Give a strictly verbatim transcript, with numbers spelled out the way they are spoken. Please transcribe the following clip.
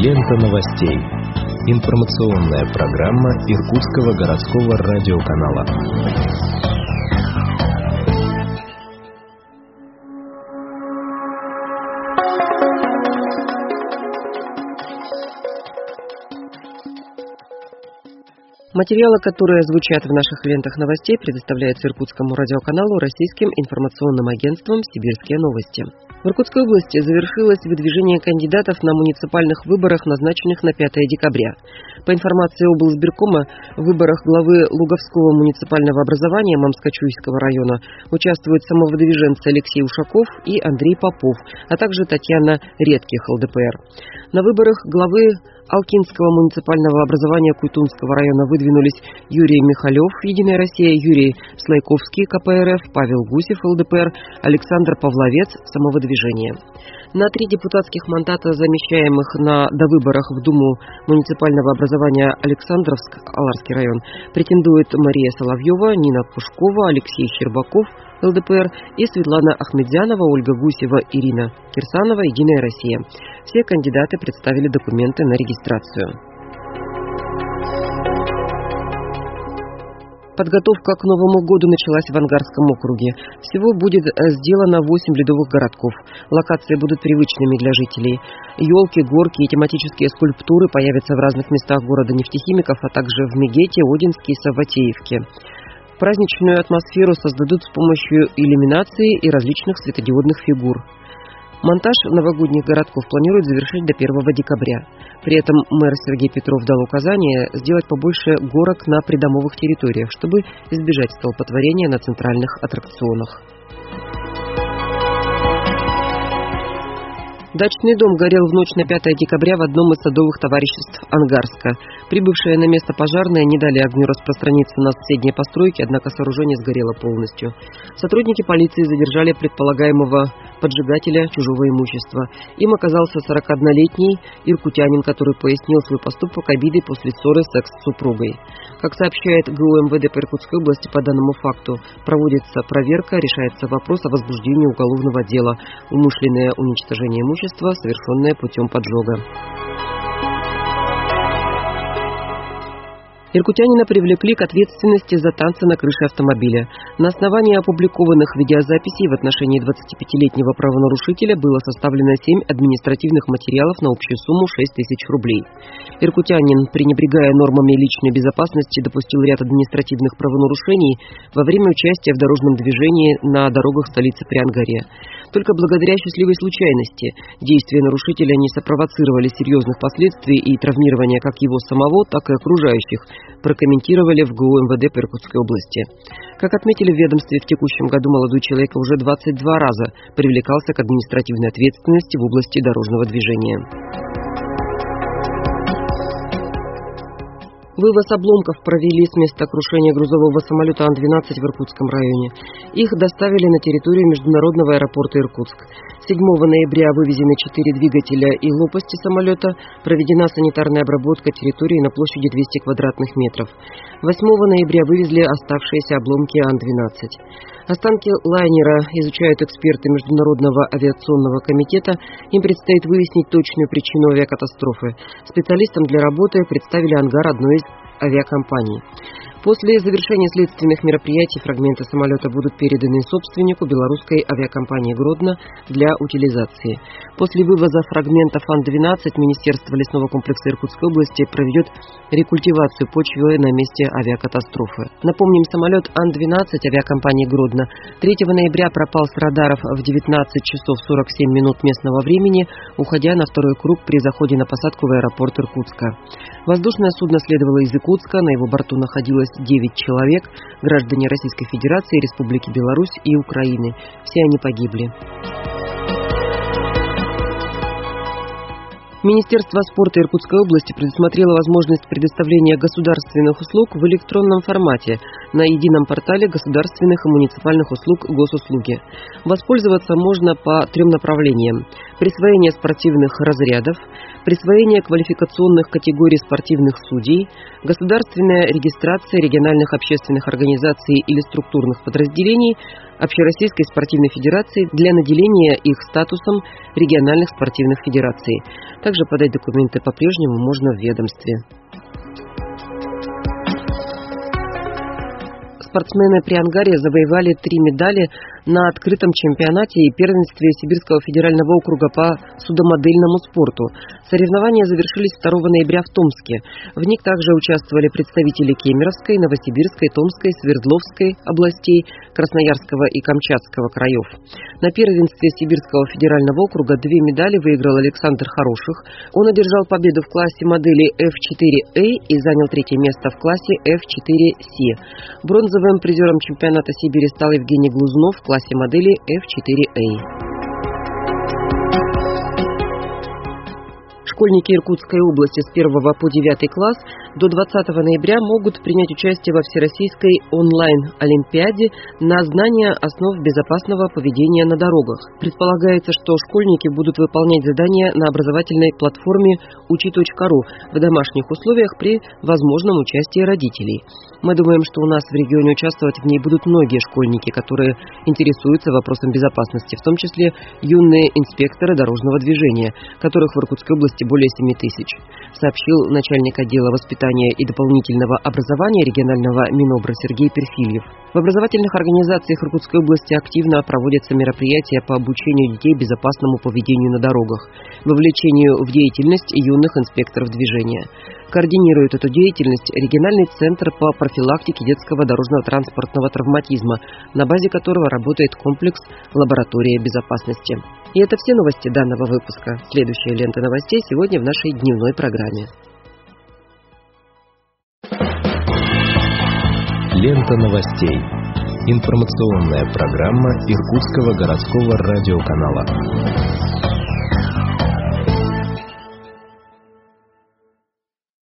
Лента новостей. Информационная программа Иркутского городского радиоканала. Материалы, которые звучат в наших лентах новостей, предоставляются Иркутскому радиоканалу российским информационным агентством «Сибирские новости». В Иркутской области завершилось выдвижение кандидатов на муниципальных выборах, назначенных на пятое декабря. По информации облсбиркома, в выборах главы Луговского муниципального образования Мамскачуйского района участвуют самовыдвиженцы Алексей Ушаков и Андрей Попов, а также Татьяна Редких, ЛДПР. На выборах главы Алкинского муниципального образования Куйтунского района выдвинулись Юрий Михалев, Единая Россия, Юрий Слайковский, КПРФ, Павел Гусев, ЛДПР, Александр Павловец, Самовыдвижение. На три депутатских мандата, замещаемых на довыборах в Думу муниципального образования Александровск, Аларский район, претендуют Мария Соловьева, Нина Пушкова, Алексей Щербаков, ЛДПР, и Светлана Ахмедзянова, Ольга Гусева, Ирина Кирсанова, Единая Россия. Все кандидаты представили документы на регистрацию. Подготовка к Новому году началась в Ангарском округе. Всего будет сделано восемь ледовых городков. Локации будут привычными для жителей. Елки, горки и тематические скульптуры появятся в разных местах города нефтехимиков, а также в Мегете, Одинске и Савватеевке. Праздничную атмосферу создадут с помощью иллюминации и различных светодиодных фигур. Монтаж новогодних городков планируют завершить до первого декабря. При этом мэр Сергей Петров дал указание сделать побольше горок на придомовых территориях, чтобы избежать столпотворения на центральных аттракционах. Дачный дом горел в ночь на пятое декабря в одном из садовых товариществ Ангарска. Прибывшие на место пожарные не дали огню распространиться на соседние постройки, однако сооружение сгорело полностью. Сотрудники полиции задержали предполагаемого поджигателя чужого имущества. Им оказался сорокаоднолетний иркутянин, который пояснил свой поступок обидой после ссоры с экс-супругой. Как сообщает ГУ МВД по Иркутской области, по данному факту проводится проверка, решается вопрос о возбуждении уголовного дела, умышленное уничтожение имущества, совершенное путем поджога. Иркутянина привлекли к ответственности за танцы на крыше автомобиля. На основании опубликованных видеозаписей в отношении двадцатипятилетнего правонарушителя было составлено семь административных материалов на общую сумму шесть тысяч рублей. Иркутянин, пренебрегая нормами личной безопасности, допустил ряд административных правонарушений во время участия в дорожном движении на дорогах столицы Приангарья. Только благодаря счастливой случайности действия нарушителя не сопровоцировали серьезных последствий и травмирования как его самого, так и окружающих, прокомментировали в ГУ МВД по Иркутской области. Как отметили в ведомстве, в текущем году молодой человек уже двадцать два раза привлекался к административной ответственности в области дорожного движения. Вывоз обломков провели с места крушения грузового самолета Ан двенадцать в Иркутском районе. Их доставили на территорию международного аэропорта Иркутск. седьмого ноября вывезены четыре двигателя и лопасти самолета, проведена санитарная обработка территории на площади двести квадратных метров. восьмого ноября вывезли оставшиеся обломки Ан двенадцать. Останки лайнера изучают эксперты Международного авиационного комитета. Им предстоит выяснить точную причину авиакатастрофы. Специалистам для работы представили ангар одной из авиакомпаний. После завершения следственных мероприятий фрагменты самолета будут переданы собственнику, белорусской авиакомпании «Гродно», для утилизации. После вывоза фрагментов Ан двенадцать Министерство лесного комплекса Иркутской области проведет рекультивацию почвы на месте авиакатастрофы. Напомним, самолет Ан двенадцать авиакомпании «Гродно» третьего ноября пропал с радаров в девятнадцать часов сорок семь минут местного времени, уходя на второй круг при заходе на посадку в аэропорт Иркутска. Воздушное судно следовало из Иркутска, на его борту находилось девять человек, граждане Российской Федерации, Республики Беларусь и Украины. Все они погибли. Министерство спорта Иркутской области предусмотрело возможность предоставления государственных услуг в электронном формате на едином портале государственных и муниципальных услуг госуслуги. Воспользоваться можно по трем направлениям: присвоение спортивных разрядов, присвоение квалификационных категорий спортивных судей, государственная регистрация региональных общественных организаций или структурных подразделений, Общероссийской спортивной федерации для наделения их статусом региональных спортивных федераций. Также подать документы по-прежнему можно в ведомстве. Спортсмены при Ангаре завоевали три медали на открытом чемпионате и первенстве Сибирского федерального округа по судомодельному спорту. Соревнования завершились второго ноября в Томске. В них также участвовали представители Кемеровской, Новосибирской, Томской, Свердловской областей, Красноярского и Камчатского краев. На первенстве Сибирского федерального округа две медали выиграл Александр Хороших. Он одержал победу в классе модели эф четыре эй и занял третье место в классе эф четыре си. Бронзовым призером чемпионата Сибири стал Евгений Глазунов в классе модели эф четыре эй. Школьники Иркутской области с первого по девятый класс до двадцатого ноября могут принять участие во Всероссийской онлайн-олимпиаде на знание основ безопасного поведения на дорогах. Предполагается, что школьники будут выполнять задания на образовательной платформе учи точка ру в домашних условиях при возможном участии родителей. Мы думаем, что у нас в регионе участвовать в ней будут многие школьники, которые интересуются вопросом безопасности, в том числе юные инспекторы дорожного движения, которых в Иркутской области более семи тысяч, сообщил начальник отдела воспитания и дополнительного образования регионального Минобра Сергей Перфильев. В образовательных организациях Иркутской области активно проводятся мероприятия по обучению детей безопасному поведению на дорогах, вовлечению в деятельность юных инспекторов движения. Координирует эту деятельность региональный центр по профилактике детского дорожно-транспортного травматизма, на базе которого работает комплекс лаборатории безопасности. И это все новости данного выпуска. Следующая лента новостей сегодня в нашей дневной программе. Лента новостей. Информационная программа Иркутского городского радиоканала.